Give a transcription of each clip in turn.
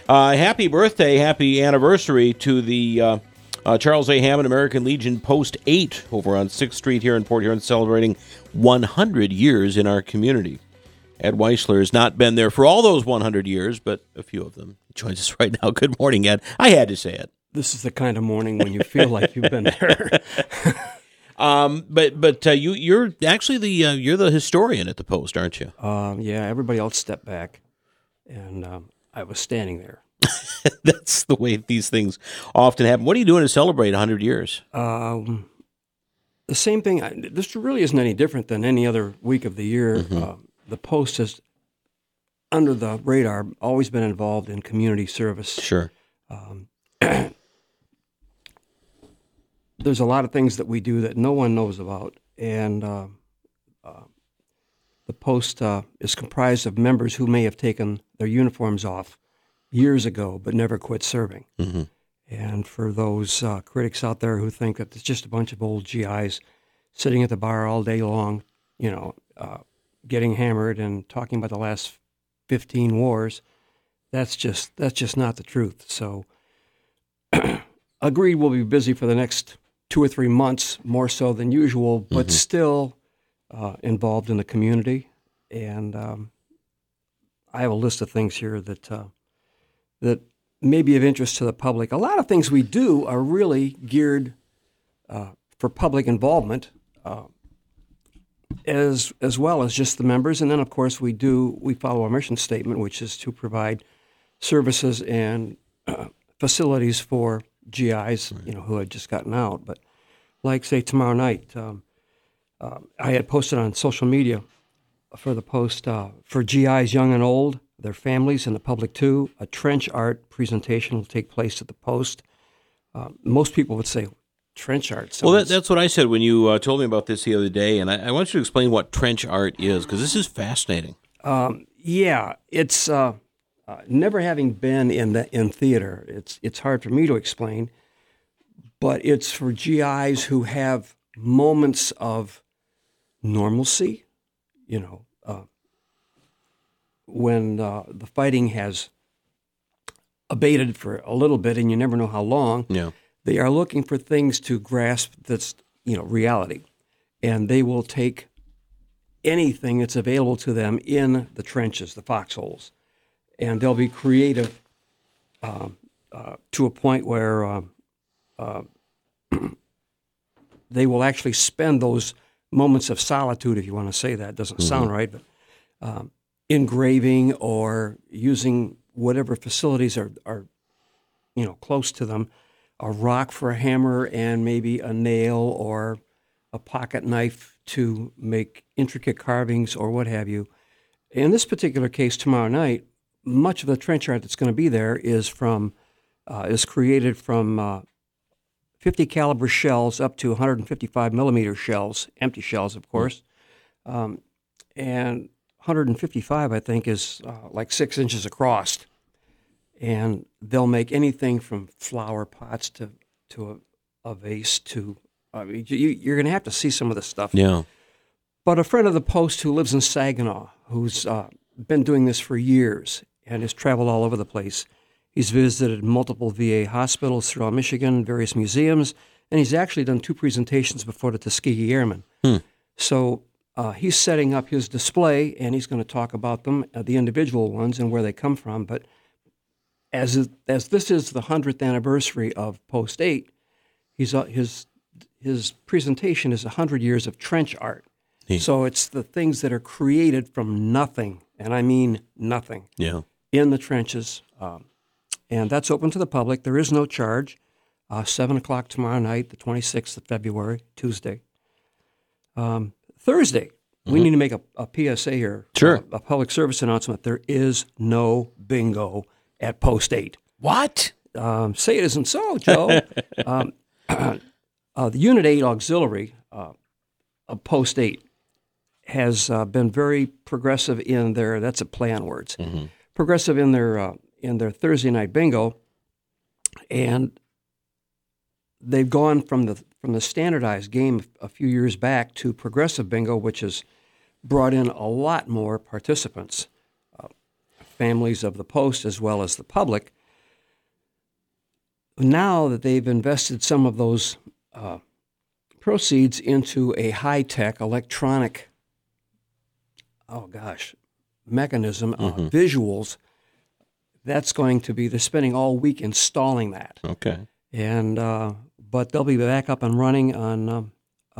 Happy birthday, happy anniversary to the Charles A. Hammond American Legion Post 8 over on 6th Street here in Port Huron, celebrating 100 years in our community. Ed Weisler has not been there for all those 100 years, but a few of them. He joins us right now. Good morning, Ed. I had to say it. This is the kind of morning when you feel like you've been there. But you're actually you're the historian at the Post, aren't you? Yeah, everybody else stepped back, and I was standing there. That's the way these things often happen. What are you doing to celebrate 100 years? The same thing. This really isn't any different than any other week of the year. Mm-hmm. The Post has, under the radar, always been involved in community service. Sure. There's a lot of things that we do that no one knows about, and the Post is comprised of members who may have taken their uniforms off years ago but never quit serving. Mm-hmm. And for those critics out there who think that it's just a bunch of old GIs sitting at the bar all day long, getting hammered and talking about the last 15 wars, that's just not the truth. So, agreed, we'll be busy for the next 2 or 3 months, more so than usual, but still involved in the community. And I have a list of things here that may be of interest to the public. A lot of things we do are really geared for public involvement, as well as just the members. And then, of course, we follow our mission statement, which is to provide services and facilities for GIs, who had just gotten out. But like, say, tomorrow night, I had posted on social media for the Post for GIs young and old, their families, and the public too. A trench art presentation will take place at the Post. Most people would say trench art. So well, that's what I said when you told me about this the other day, and I want you to explain what trench art is, because this is fascinating. Yeah, it's never having been in theater. It's hard for me to explain, but it's for GIs who have moments of normalcy, when the fighting has abated for a little bit, and you never know how long. Yeah. They are looking for things to grasp that's, reality. And they will take anything that's available to them in the trenches, the foxholes. And they'll be creative to a point where they will actually spend those moments of solitude, if you want to say that. It doesn't sound right, but engraving or using whatever facilities are close to them, a rock for a hammer and maybe a nail or a pocket knife to make intricate carvings or what have you. In this particular case, tomorrow night, much of the trench art that's going to be there is created from 50 caliber shells up to 155 millimeter shells, empty shells, of course, and 155, I think, is like 6 inches across. And they'll make anything from flower pots to a vase to. You're going to have to see some of this stuff. Yeah. But a friend of the Post who lives in Saginaw, who's been doing this for years and has traveled all over the place. He's visited multiple VA hospitals throughout Michigan, various museums, and he's actually done 2 presentations before the Tuskegee Airmen. So he's setting up his display, and he's going to talk about them, the individual ones, and where they come from. But as this is the 100th anniversary of Post 8, his presentation is 100 years of trench art. So it's the things that are created from nothing, and I mean nothing, in the trenches. And that's open to the public. There is no charge. 7 o'clock tomorrow night, the 26th of February, Tuesday. Thursday, we need to make a PSA here. Sure. A public service announcement. There is no bingo at Post 8. What? Say it isn't so, Joe. The Unit 8 Auxiliary of Post 8 has been very progressive in their, that's a play on words, progressive in their Thursday night bingo, and they've gone from the standardized game a few years back to progressive bingo, which has brought in a lot more participants, families of the Post as well as the public. now that they've invested some of those proceeds into a high-tech electronic, mechanism, visuals, that's going to be, they're spending all week installing that. Okay. And but they'll be back up and running on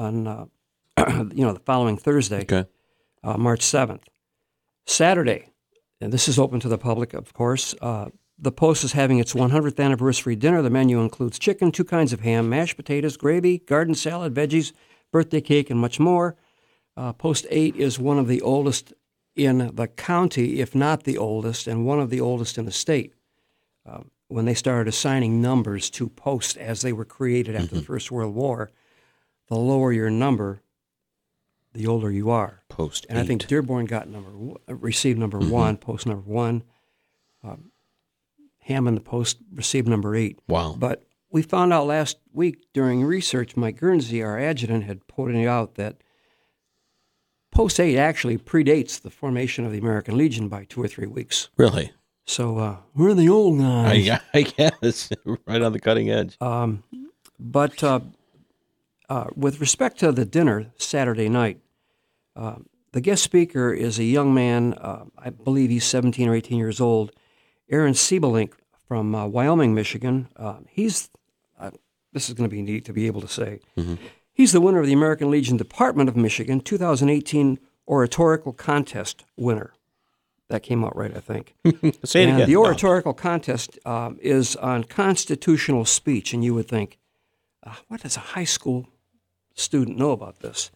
the following Thursday, March 7th. Saturday, and this is open to the public, of course, the Post is having its 100th anniversary dinner. The menu includes chicken, 2 kinds of ham, mashed potatoes, gravy, garden salad, veggies, birthday cake, and much more. Post 8 is one of the oldest in the county, if not the oldest, and one of the oldest in the state. When they started assigning numbers to posts as they were created after the First World War, the lower your number, the older you are. Post 8. And I think Dearborn received number 1, post number 1. Hammond, the Post, received number 8. Wow. But we found out last week during research, Mike Guernsey, our adjutant, had pointed out that Post 8 actually predates the formation of the American Legion by 2 or 3 weeks. Really? So we're the old guys. I guess. Right on the cutting edge. But with respect to the dinner Saturday night, the guest speaker is a young man, I believe he's 17 or 18 years old, Aaron Siebelink from Wyoming, Michigan. This is going to be neat to be able to say. He's the winner of the American Legion Department of Michigan 2018 Oratorical Contest winner. That came out right, I think. Say it again. The Oratorical Contest is on constitutional speech, and you would think, what does a high school student know about this?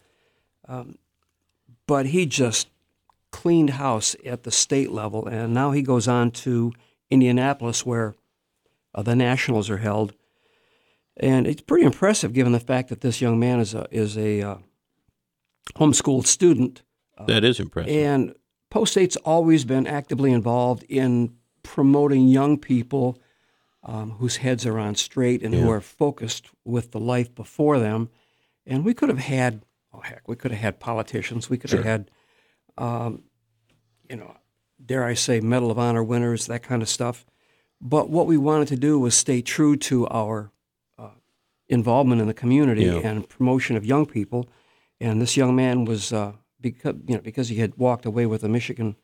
But he just cleaned house at the state level, and now he goes on to Indianapolis where the Nationals are held. And it's pretty impressive given the fact that this young man is a homeschooled student. That is impressive. And Post 8's always been actively involved in promoting young people whose heads are on straight and who are focused with the life before them. And we could have had, we could have had politicians. We could have had, dare I say, Medal of Honor winners, that kind of stuff. But what we wanted to do was stay true to our involvement in the community and promotion of young people. And this young man was, because he had walked away with a Michigan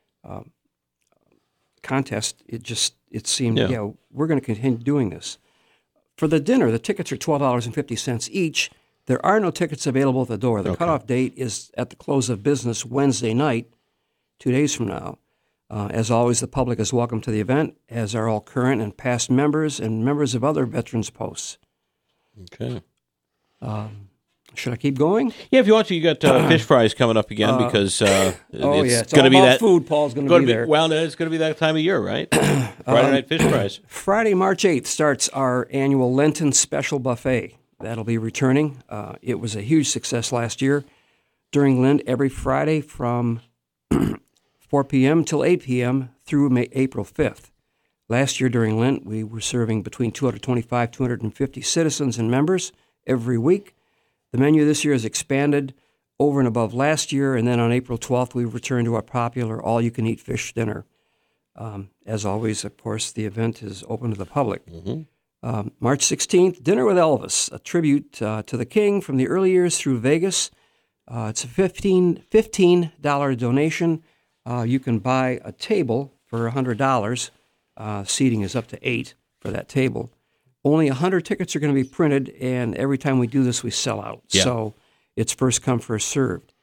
contest, it seemed, we're going to continue doing this. For the dinner, the tickets are $12.50 each. There are no tickets available at the door. The cutoff date is at the close of business Wednesday night, 2 days from now. As always, the public is welcome to the event, as are all current and past members and members of other veterans posts. Okay. Should I keep going? Yeah, if you want to. You got fish fries coming up again because it's going to be that food. Paul's going to be there. Well, it's going to be that time of year, right? Friday night fish fries. Friday, March 8th starts our annual Lenten special buffet. That'll be returning. It was a huge success last year. During Lent, every Friday from 4 p.m. till 8 p.m. through April 5th. Last year during Lent, we were serving between 225 250 citizens and members every week. The menu this year is expanded over and above last year, and then on April 12th, we return to our popular all-you-can-eat fish dinner. As always, of course, the event is open to the public. March 16th, Dinner with Elvis, a tribute to the King from the early years through Vegas. It's a $15 donation. You can buy a table for $100. Seating is up to 8 for that table. Only 100 tickets are going to be printed, and every time we do this, we sell out. Yeah. So it's first come, first served.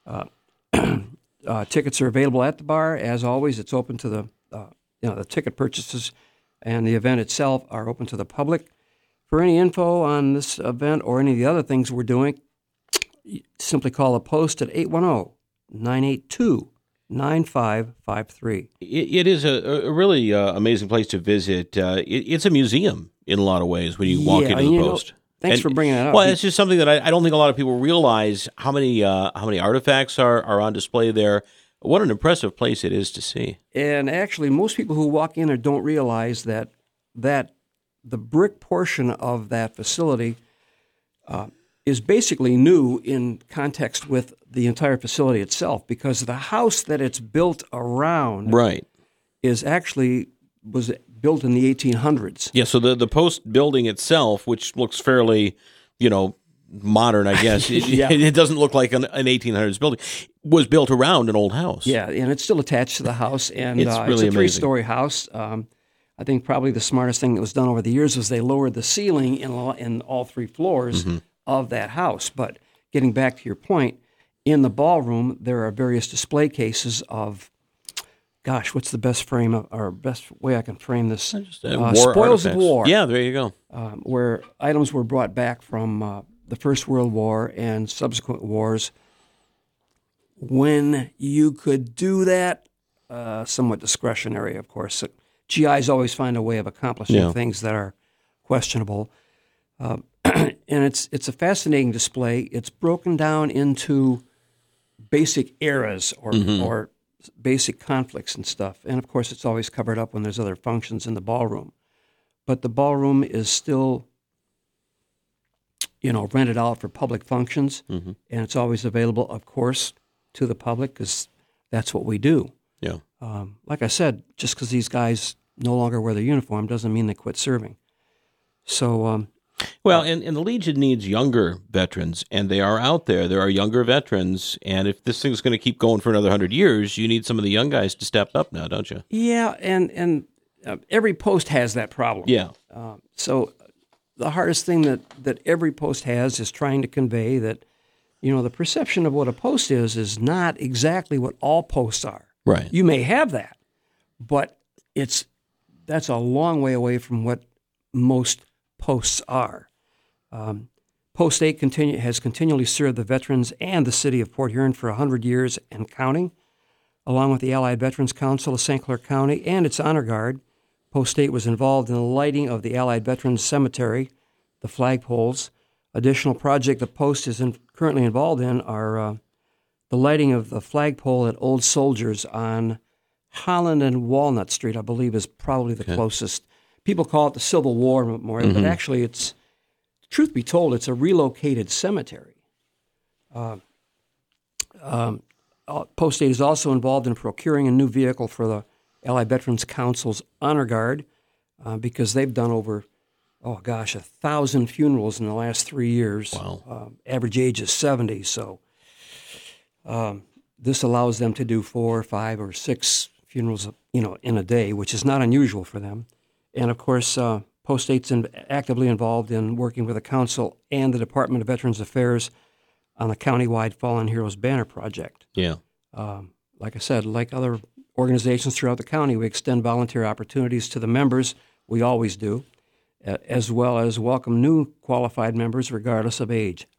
Tickets are available at the bar. As always, it's open to the ticket purchases, and the event itself are open to the public. For any info on this event or any of the other things we're doing, simply call the Post at 810-982-9553. It is a really amazing place to visit. It's a museum in a lot of ways when you walk into the Post. Thanks for bringing that up. Well, it's just something that I don't think a lot of people realize how many artifacts are on display there. What an impressive place it is to see. And actually, most people who walk in there don't realize that the brick portion of that facility is basically new in context with the entire facility itself, because the house that it's built around was built in the 1800s. Yeah, so the Post building itself, which looks fairly, modern, I guess. It doesn't look like an 1800s building. Was built around an old house. Yeah, and it's still attached to the house, and It's really it's a amazing. 3-story house. I think probably the smartest thing that was done over the years was they lowered the ceiling in all 3 floors of that house. But getting back to your point, in the ballroom there are various display cases of, gosh, what's the best way I can frame this? War Spoils of artifacts. war. Yeah, there you go. Where items were brought back from the First World War and subsequent wars. When you could do that, somewhat discretionary, of course. GIs always find a way of accomplishing things that are questionable. And it's a fascinating display. It's broken down into basic eras or basic conflicts and stuff. And, of course, it's always covered up when there's other functions in the ballroom. But the ballroom is still, rented out for public functions, and it's always available, of course, to the public because that's what we do. Yeah. Like I said, just because these guys no longer wear their uniform doesn't mean they quit serving. So, Well, and the Legion needs younger veterans, and they are out there. There are younger veterans, and if this thing's going to keep going for another 100 years, you need some of the young guys to step up now, don't you? yeah, and every post has that problem. Yeah. So the hardest thing that every post has is trying to convey that, the perception of what a post is not exactly what all posts are. Right. You may have that, but that's a long way away from what most posts are. Post 8 has continually served the veterans and the city of Port Huron for 100 years and counting, along with the Allied Veterans Council of St. Clair County and its Honor Guard. Post 8 was involved in the lighting of the Allied Veterans Cemetery, the flagpoles. Additional project the Post is currently involved in are the lighting of the flagpole at Old Soldiers on Holland and Walnut Street, I believe, is probably the closest. People call it the Civil War Memorial, but actually it's, truth be told, it's a relocated cemetery. Post 8 is also involved in procuring a new vehicle for the Allied Veterans Council's Honor Guard because they've done over, 1,000 funerals in the last 3 years. Wow. Average age is 70, so this allows them to do 4, 5, or 6 funerals, in a day, which is not unusual for them. And of course, Post 8's actively involved in working with the council and the Department of Veterans Affairs on the countywide Fallen Heroes Banner Project. Yeah. Like I said, like other organizations throughout the county, we extend volunteer opportunities to the members. We always do, as well as welcome new qualified members regardless of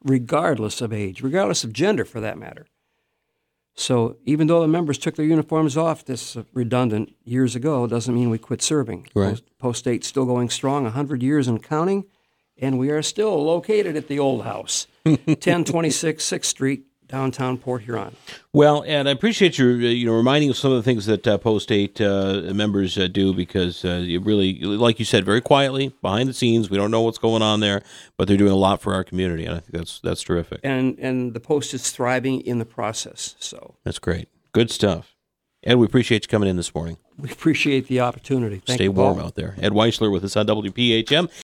gender for that matter. So even though the members took their uniforms off, this redundant, years ago, doesn't mean we quit serving. Right. Post 8 still going strong, 100 years and counting, and we are still located at the old house, 1026 6th Street, downtown Port Huron. Well, and I appreciate your reminding of some of the things that Post 8 members do because you really, like you said, very quietly, behind the scenes, we don't know what's going on there, but they're doing a lot for our community, and I think that's terrific. And the Post is thriving in the process. So That's great. Good stuff. Ed, we appreciate you coming in this morning. we appreciate the opportunity. Thank Stay you, Paul. warm out there. Ed Weisler with us on WPHM.